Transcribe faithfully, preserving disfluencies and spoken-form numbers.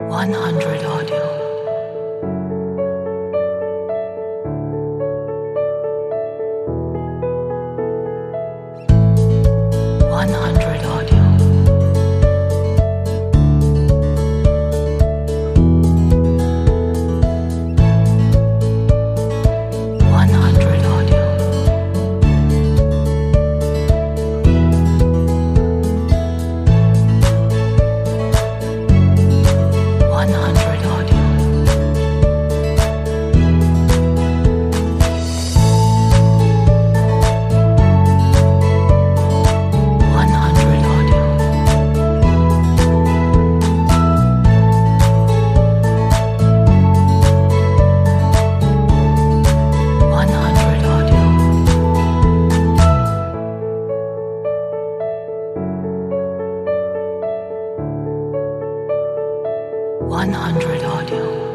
one hundred audio. one hundred audio. one hundred audio. one hundred audio. one hundred audio. one hundred audio. one hundred audio.